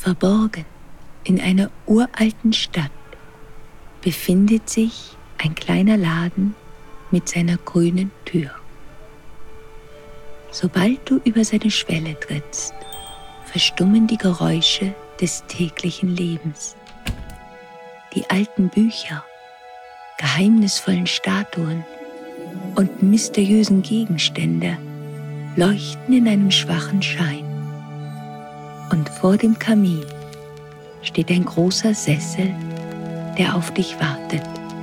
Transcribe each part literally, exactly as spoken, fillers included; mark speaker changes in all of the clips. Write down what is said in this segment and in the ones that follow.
Speaker 1: Verborgen in einer uralten Stadt befindet sich ein kleiner Laden mit seiner grünen Tür. Sobald du über seine Schwelle trittst, verstummen die Geräusche des täglichen Lebens. Die alten Bücher, geheimnisvollen Statuen und mysteriösen Gegenstände leuchten in einem schwachen Schein. Und vor dem Kamin steht ein großer Sessel, der auf dich wartet.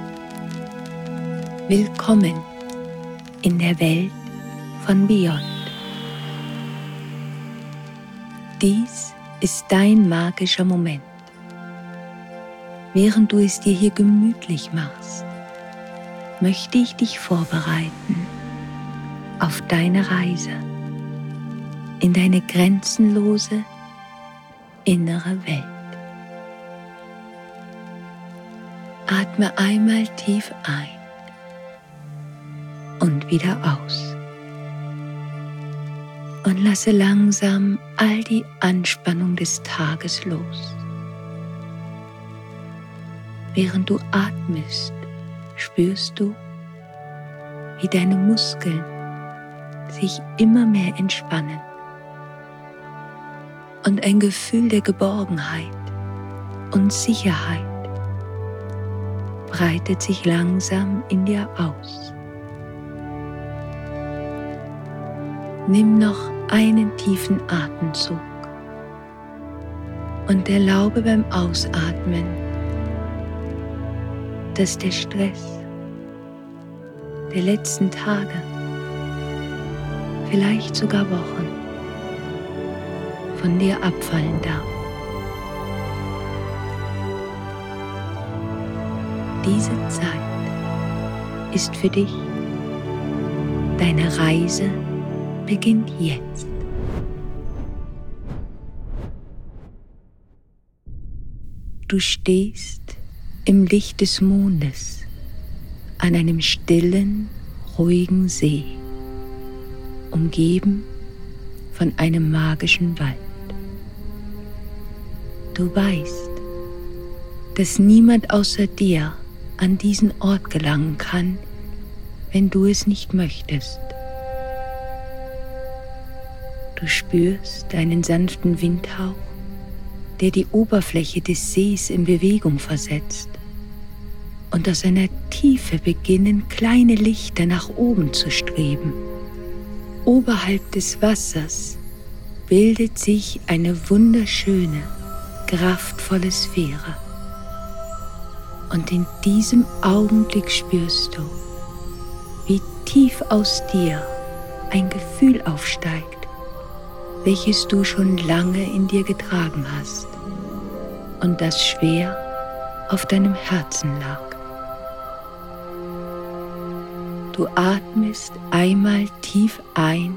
Speaker 1: Willkommen in der Welt von Beyond. Dies ist dein magischer Moment. Während du es dir hier gemütlich machst, möchte ich dich vorbereiten auf deine Reise in deine grenzenlose innere Welt. Atme einmal tief ein und wieder aus und lasse langsam all die Anspannung des Tages los. Während du atmest, spürst du, wie deine Muskeln sich immer mehr entspannen und ein Gefühl der Geborgenheit und Sicherheit breitet sich langsam in dir aus. Nimm noch einen tiefen Atemzug und erlaube beim Ausatmen, dass der Stress der letzten Tage, vielleicht sogar Wochen, von dir abfallen darf. Diese Zeit ist für dich. Deine Reise beginnt jetzt. Du stehst im Licht des Mondes an einem stillen, ruhigen See, umgeben von einem magischen Wald. Du weißt, dass niemand außer dir an diesen Ort gelangen kann, wenn du es nicht möchtest. Du spürst einen sanften Windhauch, der die Oberfläche des Sees in Bewegung versetzt, und aus seiner Tiefe beginnen kleine Lichter nach oben zu streben. Oberhalb des Wassers bildet sich eine wunderschöne, kraftvolle Sphäre. Und in diesem Augenblick spürst du, wie tief aus dir ein Gefühl aufsteigt, welches du schon lange in dir getragen hast und das schwer auf deinem Herzen lag. Du atmest einmal tief ein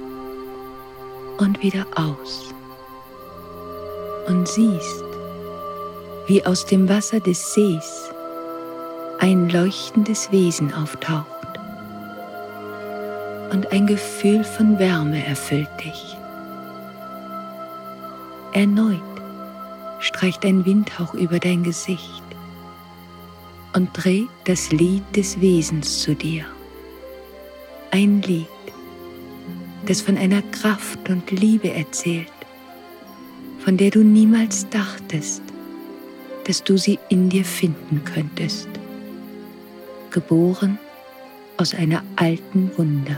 Speaker 1: und wieder aus und siehst, wie aus dem Wasser des Sees ein leuchtendes Wesen auftaucht und ein Gefühl von Wärme erfüllt dich. Erneut streicht ein Windhauch über dein Gesicht und trägt das Lied des Wesens zu dir. Ein Lied, das von einer Kraft und Liebe erzählt, von der du niemals dachtest, dass du sie in dir finden könntest. Geboren aus einer alten Wunde.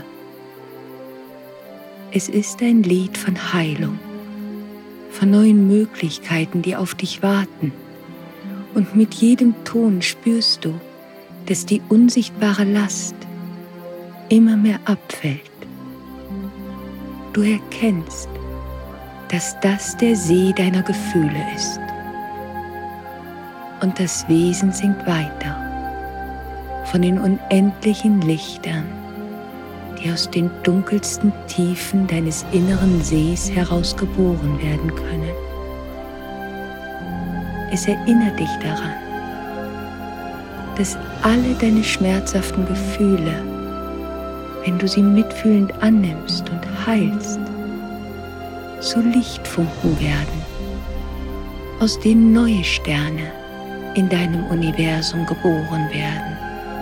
Speaker 1: Es ist ein Lied von Heilung, von neuen Möglichkeiten, die auf dich warten. Und mit jedem Ton spürst du, dass die unsichtbare Last immer mehr abfällt. Du erkennst, dass das der See deiner Gefühle ist. Und das Wesen singt weiter von den unendlichen Lichtern, die aus den dunkelsten Tiefen deines inneren Sees herausgeboren werden können. Es erinnert dich daran, dass alle deine schmerzhaften Gefühle, wenn du sie mitfühlend annimmst und heilst, zu Lichtfunken werden, aus denen neue Sterne in deinem Universum geboren werden.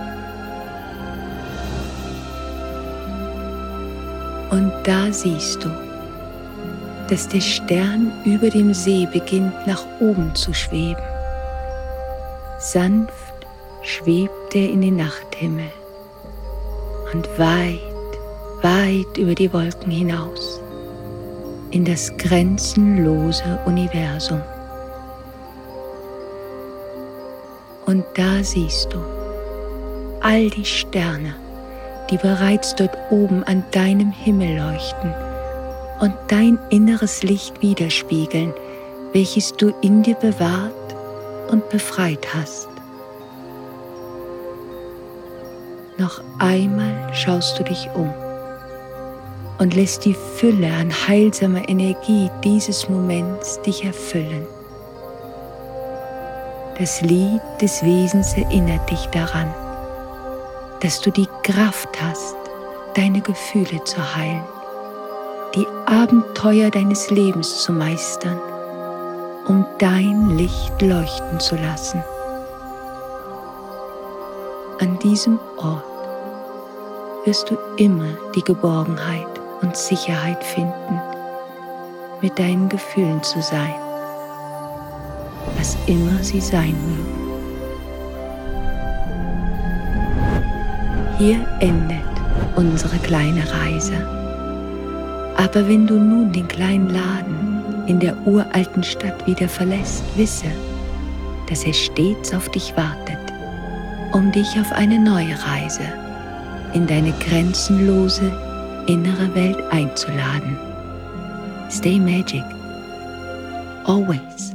Speaker 1: Und da siehst du, dass der Stern über dem See beginnt nach oben zu schweben. Sanft schwebt er in den Nachthimmel und weit, weit über die Wolken hinaus in das grenzenlose Universum. Und da siehst du all die Sterne, die bereits dort oben an deinem Himmel leuchten und dein inneres Licht widerspiegeln, welches du in dir bewahrt und befreit hast. Noch einmal schaust du dich um und lässt die Fülle an heilsamer Energie dieses Moments dich erfüllen. Das Lied des Wesens erinnert dich daran, dass du die Kraft hast, deine Gefühle zu heilen, die Abenteuer deines Lebens zu meistern, um dein Licht leuchten zu lassen. An diesem Ort wirst du immer die Geborgenheit und Sicherheit finden, mit deinen Gefühlen zu sein, was immer sie sein mögen. Hier endet unsere kleine Reise. Aber wenn du nun den kleinen Laden in der uralten Stadt wieder verlässt, wisse, dass er stets auf dich wartet, um dich auf eine neue Reise in deine grenzenlose innere Welt einzuladen. Stay magic. Always.